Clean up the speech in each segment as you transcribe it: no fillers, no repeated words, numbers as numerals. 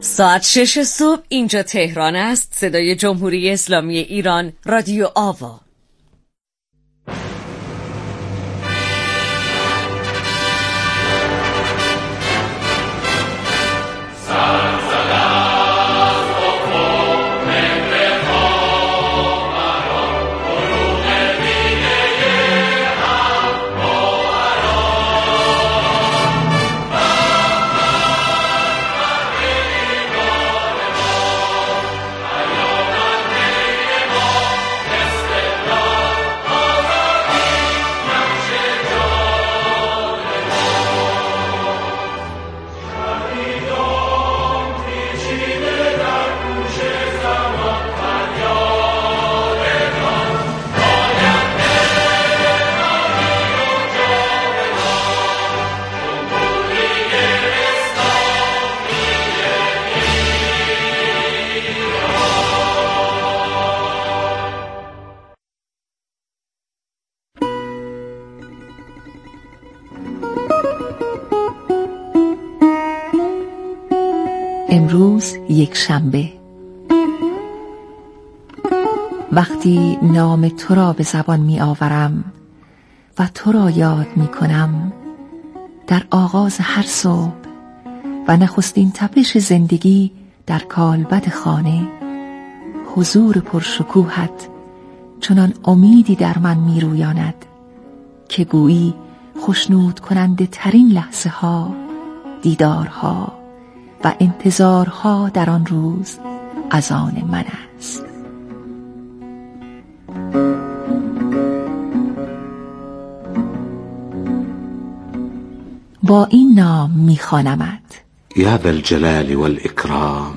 ساعت 6 صبح اینجا تهران است. صدای جمهوری اسلامی ایران، رادیو آوا. امروز یک شنبه. وقتی نام تو را به زبان می آورم و تو را یاد می کنم در آغاز هر صبح و نخستین تپش زندگی در کالبد خانه، حضور پرشکوهت چنان امیدی در من می رویاند که گویی خوشنود کننده ترین لحظه ها، دیدارها و انتظارها در آن روز از آن من است. با این نام می‌خوانمت: یا ذا الجلال والاکرام،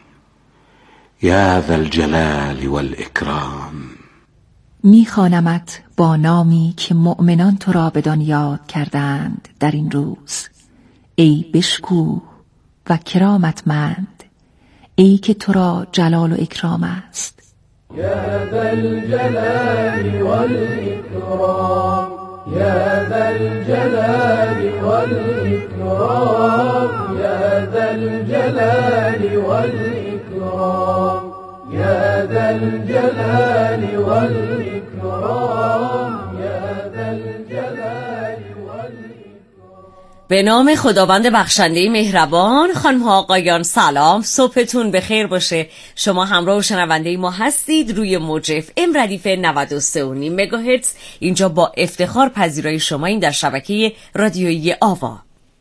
یا ذا الجلال والاکرام. می‌خوانمت با نامی که مؤمنان تو را بدان یاد کردند در این روز. ای بشکوه و کرامتمند، ای که تو را جلال و اکرام است. یا ذا الجلال والاکرام، یا ذا الجلال والاکرام، یا ذا الجلال والاکرام، یا ذا الجلال والاکرام، یا ذا الجلال والاکرام. به نام خداوند بخشنده مهربان. خانم ها آقایان سلام، صبحتون بخیر باشه. شما همراه و شنونده ما هستید روی موج FM ردیف 93.5 مگاهرتز. اینجا با افتخار پذیرای شما این در شبکه رادیویی آوا.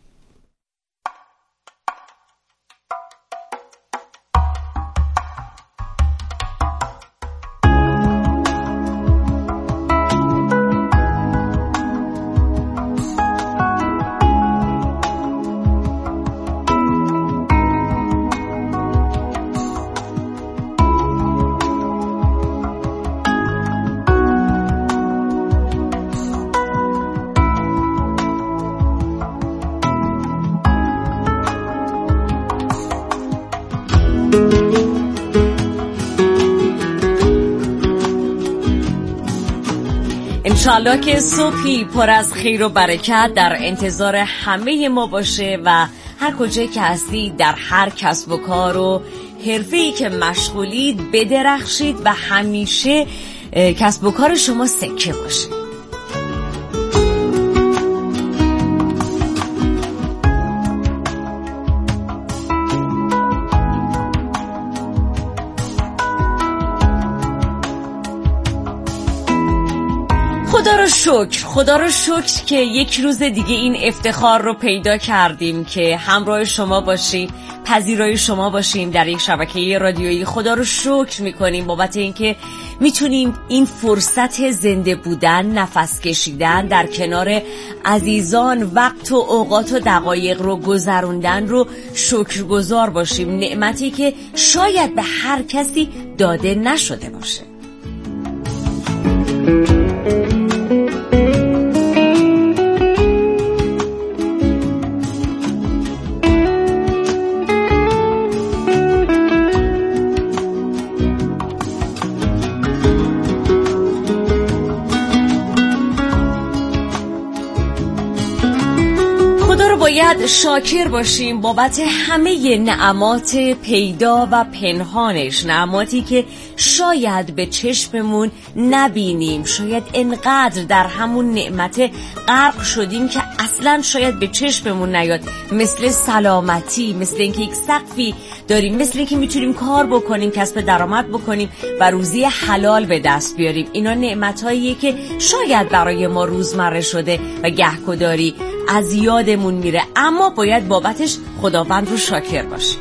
انشالله که صبحی پر از خیر و برکت در انتظار همه ما باشه و هر کجایی که هستید در هر کسب و کار و حرفه‌ای که مشغولید بدرخشید و همیشه کسب و کار شما سکه باشه. خدا رو شکر که یک روز دیگه این افتخار رو پیدا کردیم که همراه شما باشیم، پذیرای شما باشیم در یک شبکه رادیویی. خدا رو شکر میکنیم بابت اینکه میتونیم این فرصت زنده بودن، نفس کشیدن در کنار عزیزان، وقت و اوقات و دقایق رو گذروندن رو شکرگزار باشیم. نعمتی که شاید به هر کسی داده نشده باشه. باید شاکر باشیم بابت همه نعمات پیدا و پنهانش، نعماتی که شاید به چشممون نبینیم، شاید انقدر در همون نعمت غرق شدیم که اصلا شاید به چشممون نیاد، مثل سلامتی، مثل اینکه یک سقفی داریم، مثل اینکه میتونیم کار بکنیم، کسب درآمد بکنیم و روزی حلال به دست بیاریم. اینا نعمتاییه که شاید برای ما روزمره شده و گهگداری از یادمون میره، اما باید بابتش خداوند رو شاکر باشیم.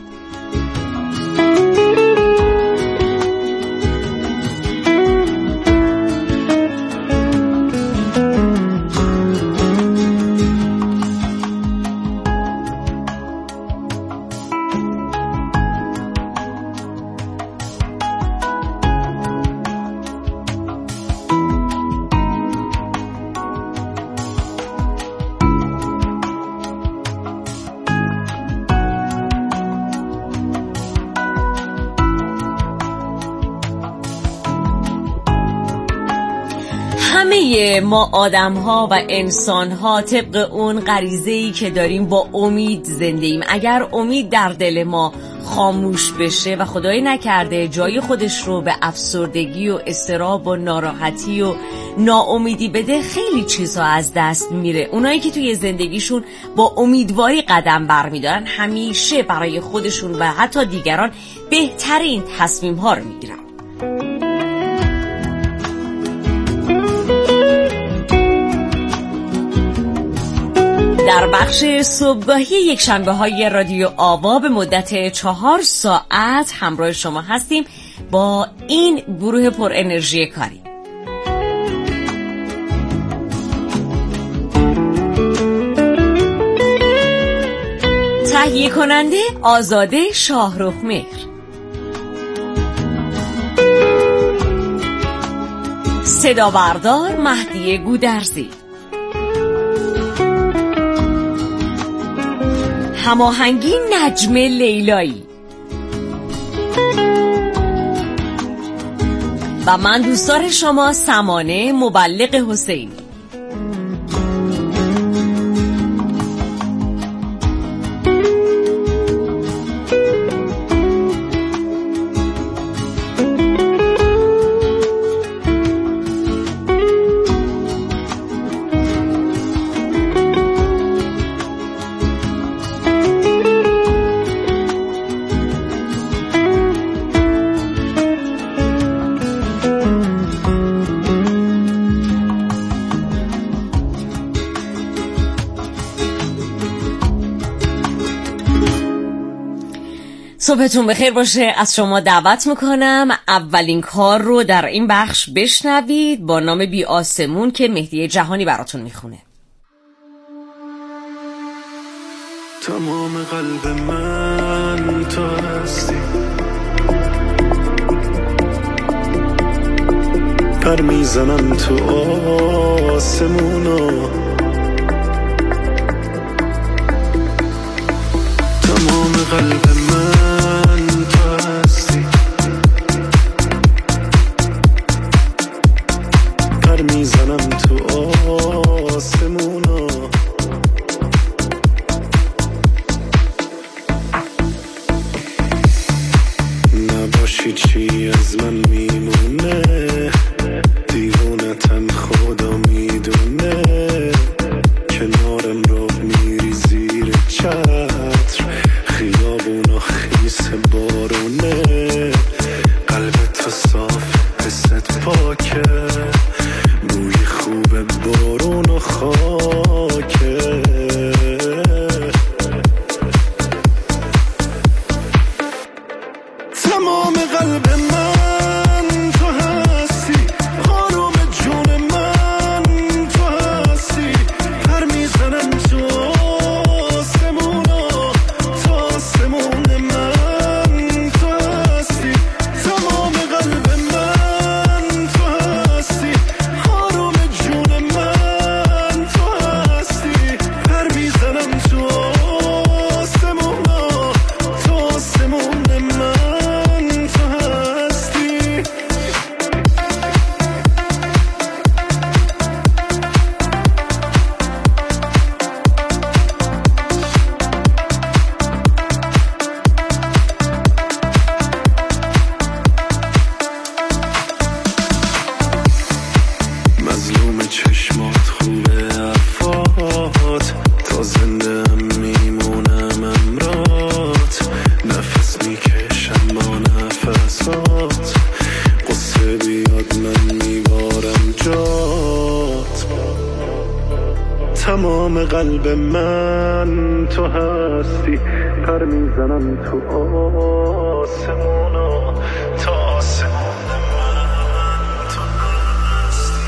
همه ما آدم ها و انسان ها طبق اون غریزه‌ای که داریم با امید زنده ایم. اگر امید در دل ما خاموش بشه و خدای نکرده جای خودش رو به افسردگی و اضطراب و ناراحتی و ناامیدی بده، خیلی چیزها از دست میره. اونایی که توی زندگیشون با امیدواری قدم برمیدارن همیشه برای خودشون و حتی دیگران بهترین تصمیم ها رو میگیرن. در بخش صبحگاهی یک شنبه های رادیو آوا به مدت 4 ساعت همراه شما هستیم با این گروه پر انرژی کاری. تهیه کننده آزاده شاهرخ‌مهر، صدا بردار مهدی گودرزی، هماهنگی نجم لیلایی و من دوستدار شما سمانه مبلغ حسینی. صبحتون بخیر باشه. از شما دعوت میکنم اولین کار رو در این بخش بشنوید با نام بی آسمون که مهدی جهانی براتون میخونه. تمام قلب من تو هستی، پر میزنم تو آسمونا، تمام قلب من تو هستی، پر میزنم تو آسمونا، نباشی چی از من میمونه، دیوونتم خدا میدونه، کنارم رو میری زیر چتر، خیابونا خیس بارونه، قلبت تو صاف حست پاکه، بوی خوب بارون و خاکه، تمام قلب من قلب من تو هستی، پر میزنم تو آسمونا، تو آسمون من تو هستی.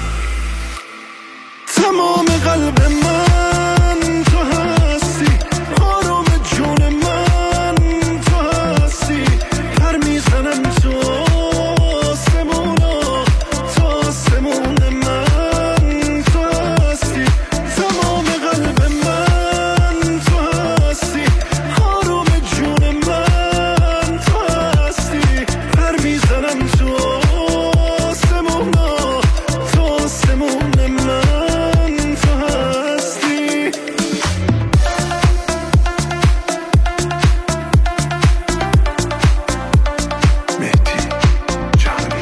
تمام قلب من تو هستی، آرام جون من تو هستی، پر میزنم تو آسمونا، تو آسمون من تو هستی. تمام قلب من تو هستی، آرام جون من تو هستی، پر میزنم تو آسمونا، تو آسمون من تو هستی. مهدی جهانی.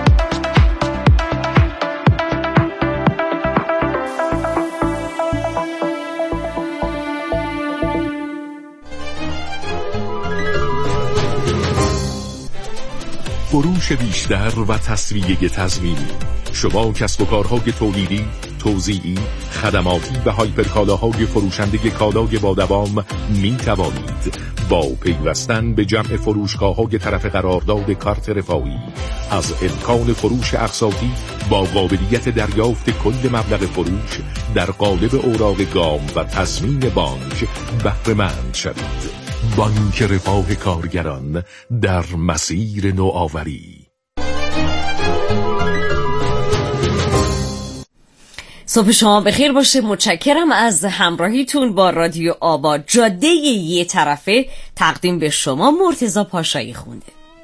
فروش بیشتر و تسویه تضمینی. شما کسب و کارهای تولیدی، توزیعی، خدماتی و هایپرکالاهای فروشنده کالای با دوام می توانید با پیوستن به جمع فروشگاه‌های طرف قرارداد کارت رفاهی از امکان فروش اقساطی با قابلیت دریافت کل مبلغ فروش در قالب اوراق گام و تضمین بانک بهره مند شوید. بانک رفاه کارگران در مسیر نوآوری. صبح شما بخیر باشه. متشکرم از همراهیتون با رادیو آباد. جاده یه طرفه تقدیم به شما مرتضی پاشایی خونده.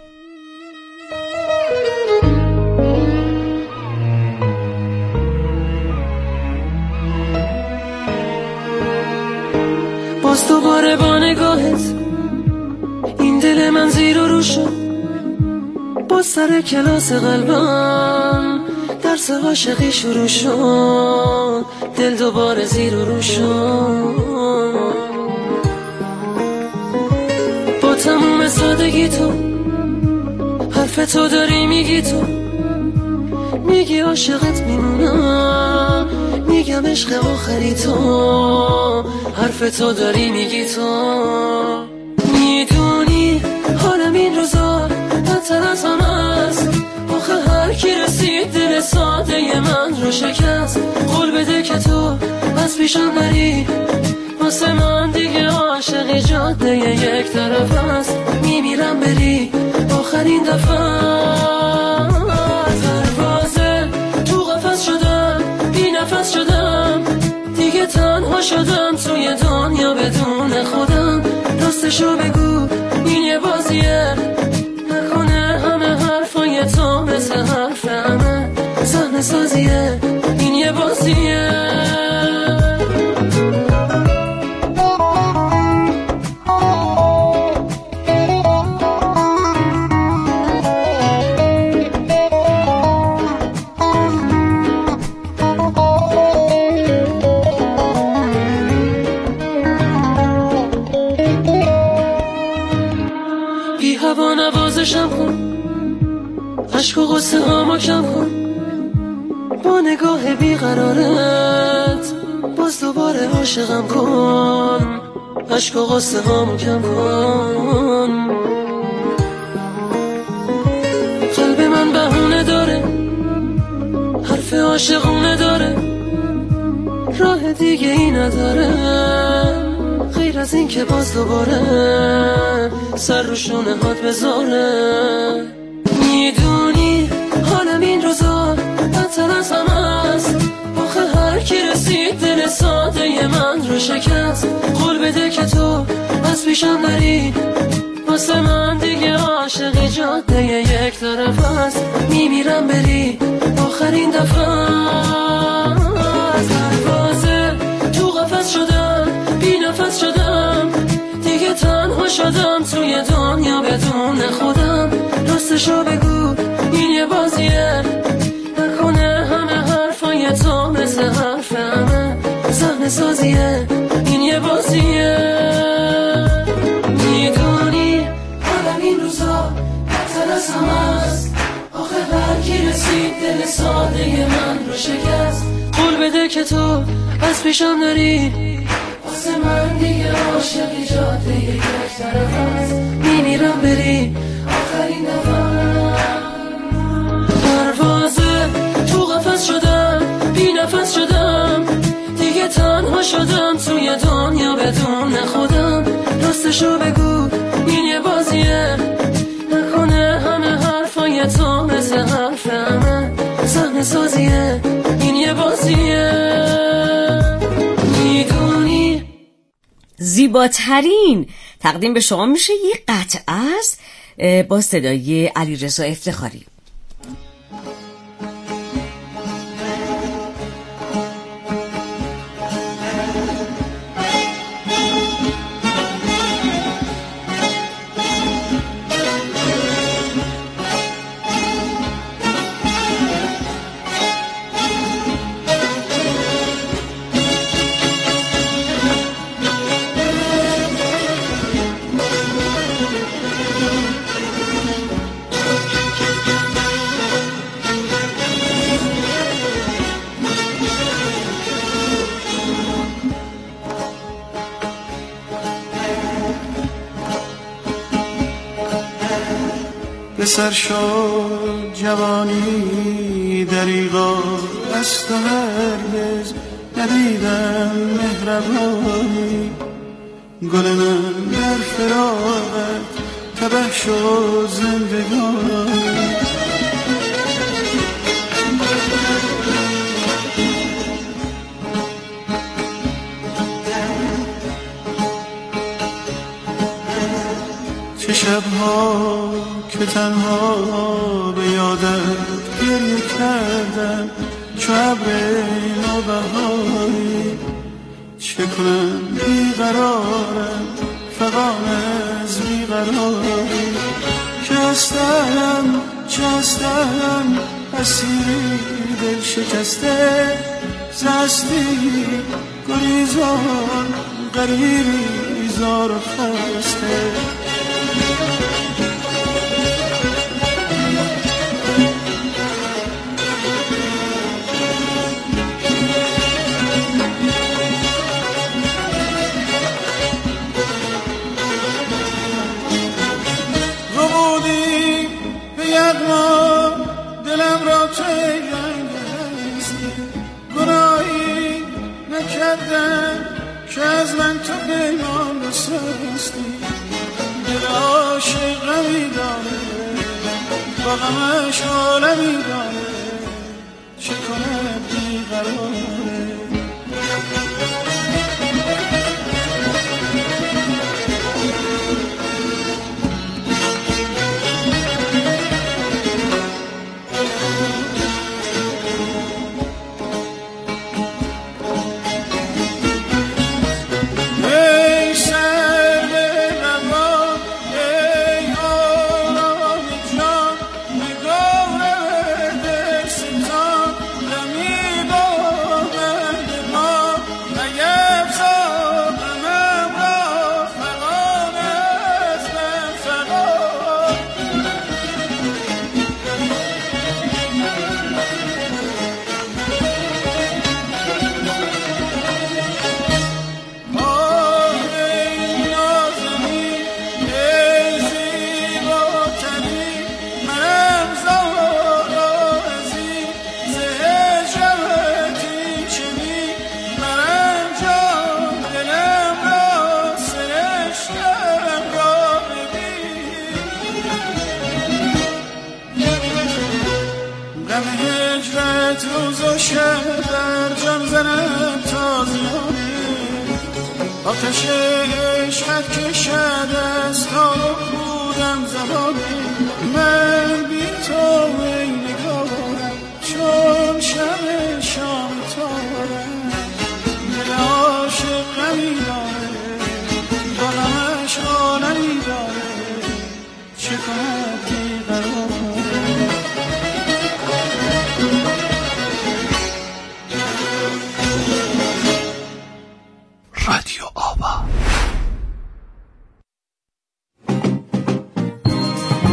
باز دوباره با نگاهت این دل من زیر و رو شد، باز سر کلاس قلبم درس عاشقی شروع شد، دل دوباره زیر و رو شد. با تموم سادگی تو حرف تو داری میگی، تو میگی عاشقت میمونم، میگم عشق آخری تو، حرف تو داری میگی، تو میدونی حالم این روزا بدتر از آن است، آخه هر کی رسید دل ساده من رو شکست. قول بده که تو از پیشم نری، واسه من دیگه عاشقی جاده یک طرف است، میمیرم بری آخرین دفعه. پروازه تو قفس شدم، بی نفس شدم، دیگه تنها شدم توی دنیا بدون خودم. راستشو بگو این یه بازیه، نکنه همه حرفای تو مثل حرف همه صحنه سازیه، این یه بازیه. بی هوا نوازشم کن، عشق و غصه هامو کم کن، با نگاه بیقرارت باز دوباره عاشقم کن، عشق و غصه هامو کم کن. قلب من بهونه داره، حرف عاشقونه داره، راه دیگه ای نداره غیر از این که باز دوباره سر رو شونه هات بذاره. میدونی حالم این روزا بدتر از همه است، آخه هر کی رسید دل ساده من رو شکست. قول بده که تو از پیشم نری، واسه من دیگه عاشقی جاده یک طرف است، میمیرم بری آخرین دفعه. پروازه تو قفس شدم، بی نفس شدم، دیگه تنها شدم توی دنیا بدون خودم. راستشو بگو این یه بازیه، نکنه همه حرفای تو مثل حرف همه صحنه سازیه، این یه بازیه. میدونی حالم این روزا بدتر از همه است، آخه هر کی رسید دل ساده من رو شکست. قول بده که تو از پیشم داری واسه من دیگه عاشقی جاده یک طرف هست میمیرم بری آخرین دفعه پروازه تو قفس شدم بی نفس شدم دیگه تنها شدم توی دنیا بدون خودم راستشو بگو این یه بازیه نکنه همه حرفای تو مثل حرف همه صحنه سازیه این یه بازیه میدونی زیباترین تقدیم به شما میشه یه قطعه است با صدای علیرضا افتخاری. پسر شد جوانی دریغا از تو هرگز ندیدم مهربانی گل من در فراقت تبه شد زندگانی چه شبها که تنها به یادت گریه کردم چو ابر نوبهاری چه کنم بیقرارم فغان از بیقراری که هستم چه هستم اسیری دل شکسته زستی گریزان غریبی زار و خسته دلم را تیرنگستی گناهی نکردم که از من تو پیمان بسستی دل عاشق غمی داره با غمش عالمی داره چه کنه بیقراره آتش عشقت کشد از تا خودم زبانی من بی تو ای نگارم چون شب شام تارم دل عاشق غمی داره با غمش عالمی داره چه کند بیقراره رادیو آوا.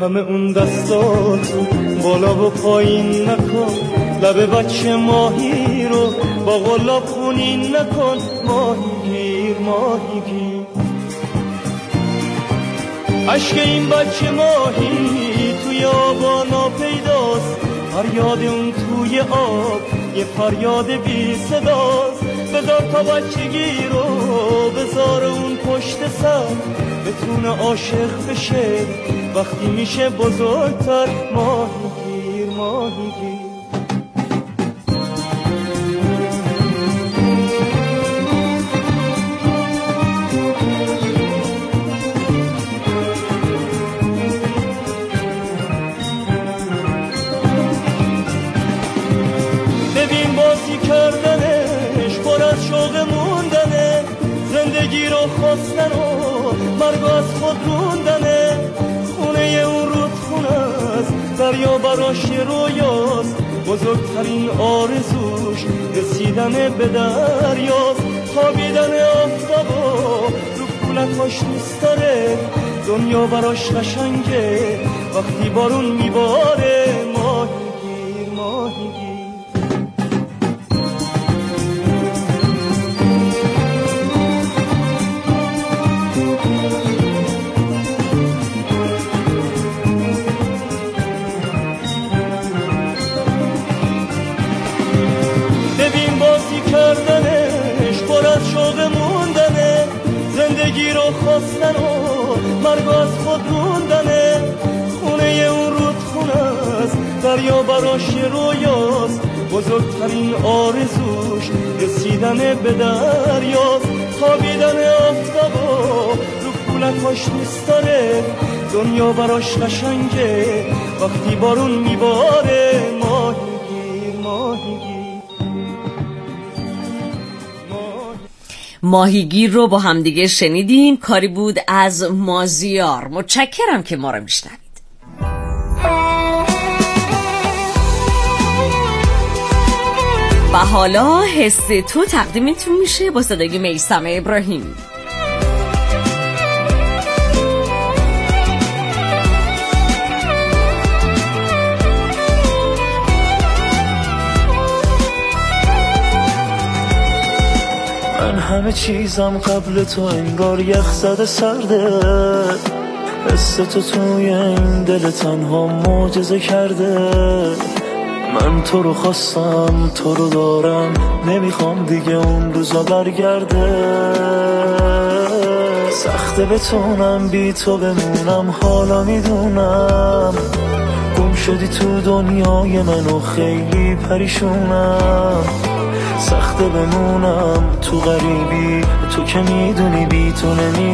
همه اون دستاتو بالا و پایین نکن، لب بچه ماهی رو با غلاب خونین نکن. ماهیگیر ماهیگیر، عشق این بچه ماهی توی آبا ناپیداست، فریاد اون توی آب یه فریاد بی صداست. بذار تا بچگی رو بذار اون پشت سر، بتونه عاشق بشه وقتی میشه بزرگتر. ماهیگیر ماهیگیر، ببین بازی کردنش پر از شوق موندنه، زندگی رو خواستن و مرگ از خود روندنه. خونه اون رودخونه است، دریا براش رویاست، بزرگترین آرزوش رسیدن به دریاست. خوابیدن آفتابا رو کولکاش دوست داره، دنیا براش قشنگه وقتی بارون میباره. ماهیگیر ماهیگیر، ببین بازی کردنش پر از شوق موندنه، زندگی رو خواستن و مرگ از خود روندنه. خونه اون رودخونه است، دریا براش رویاست، بزرگترین آرزوش رسیدن به دریاست. خوابیدن آفتابا رو کولکاش دوست داره، دنیا براش قشنگه وقتی بارون میباره. ماهیگیر ماهیگیر، ماهیگیر رو با همدیگه شنیدین، کاری بود از مازیار. متشکرم که ما رو میشنوید. و حالا حس تو تقدیمتون میشه با صدای میثم ابراهیمی. من همه چیزم قبل تو انگار یخ زده سرده، حس تو توی این دل تنها معجزه کرده. من تو رو خواستم، تو رو دارم، نمیخوام دیگه اون روزا برگرده. سخته بتونم بی تو بمونم، حالا میدونم گم شدی تو دنیای من و خیلی پریشونم. سخته بمونم تو غریبی، تو که میدونی بی تو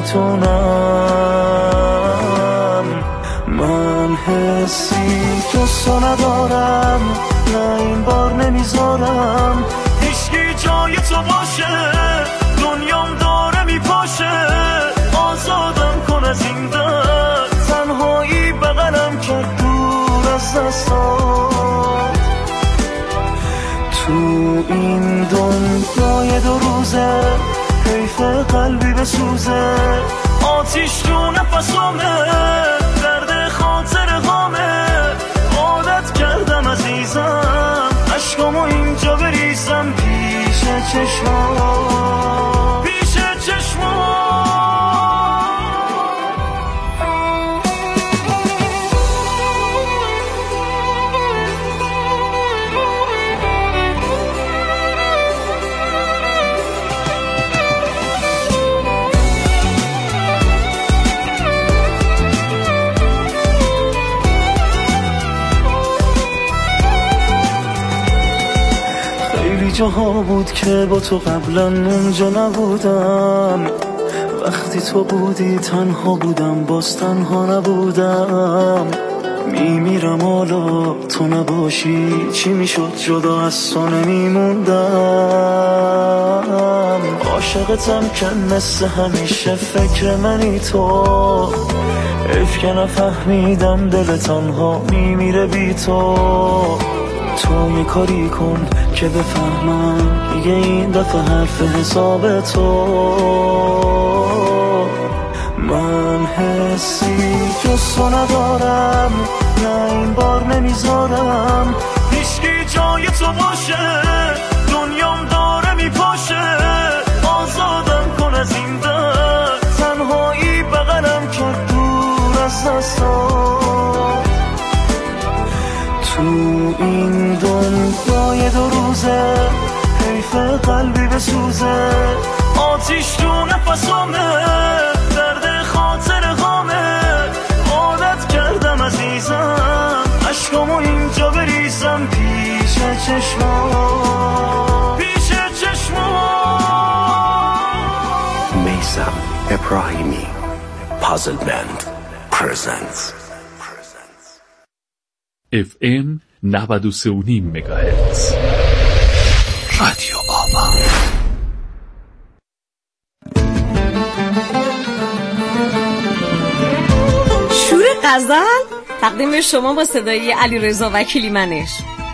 نمیتونم. من حسی دوستو ندارم، نه این بار نمیذارم هیچکی جای تو باشه، دنیام داره میپاشه. آزادم کن از این درد، تنهایی بغلم کرد دور از دستات. تو این دنیای دو روزه حیف قلبی بسوزه، آتیش تو نفسامه، درد خاطر غامه. عادت کردم عزیزم عشقامو اینجا بریزم پیش چشمام، پیش چشمام. جاها بود که با تو قبلا اونجا نبودم، وقتی تو بودی تنها بودم، باز تنها نبودم. میمیرم حالا تو نباشی، چی میشد جدا از تو نمیموندم. عاشقتم که مثل همیشه فکر منی تو، حیف که نفهمیدم دل تنها میمیره بی تو. تو یه کاری کن که بفهمم دیگه این دفعه حرف حساب تو. من حسی جز تو ندارم، نه این بار نمیذارم هیچکی جای تو باشه، دنیام داره میپاشه، آزادم کن از این درد، تنهایی بغلم کرد دور از دستام. تو این دنیای دو روزه حیف قلبی بسوزه، آتیش تو نفسامه، درد خاطر غامه، عادت کردم عزیزم عشقامو اینجا بریزم پیش چشمام، پیش چشمام. میثم ابراهیمی پازل بند پرزنتس FM 93.5 مگاهرتز رادیو آوا. شور غزل تقدیم شما با صدای علیرضا وکیلی منش.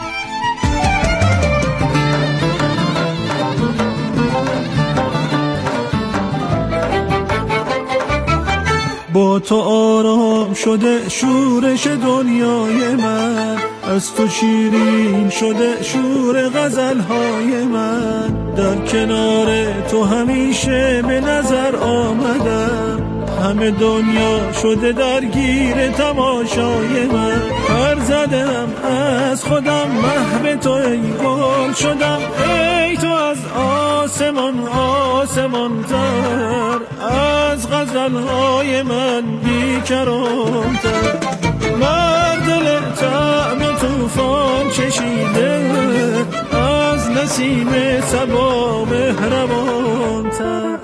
با تو آرام شده شورش دنیای من، از تو شیرین شده شور غزلهای من، در کنار تو همیشه به نظر آمدم، همه دنیا شده درگیر تماشای من، پر زدم از خودم محو تو ای گل شدم، ای تو از آسمان آسمان تر، از غزلهای من بیکران‌تر، مردل طعم توفان چشیده، از نسیم صبا مهربان‌تر.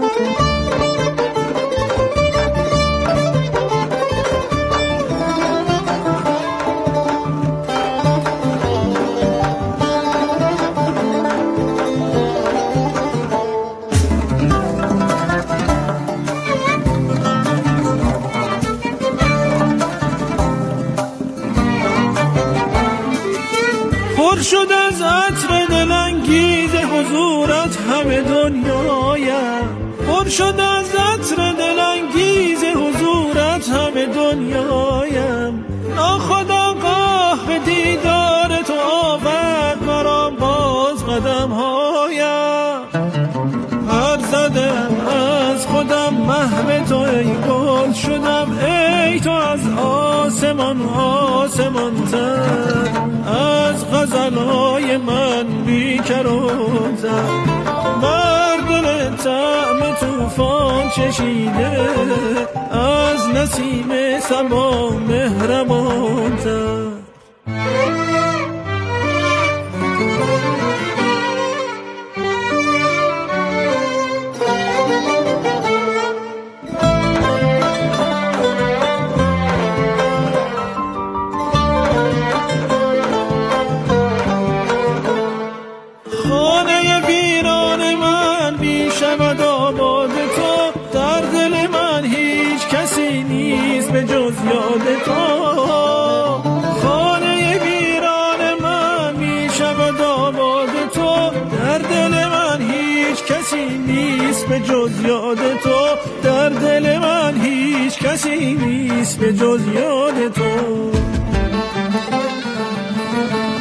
پر شد از عطر دلانگیز حضورت همه دنیایم، پر شد از عطر دلانگیز حضورت همه دنیایم، ناخودآگاه به دیدار تو آورد مرا باز قدمهایم، پر زدم از خودم محو تو ای گل شدم، ای تو از آسمان آسمان تر، از غزلهای من بیکران‌تر، بر دل طعم توفان چشیده، از نسیم صبا مهربان‌تر. به جز یاد تو، خانه ویران من می شود آباد تو، در دل من هیچ کسی نیست به جز یاد تو، در دل من هیچ کسی نیست به جز یاد تو.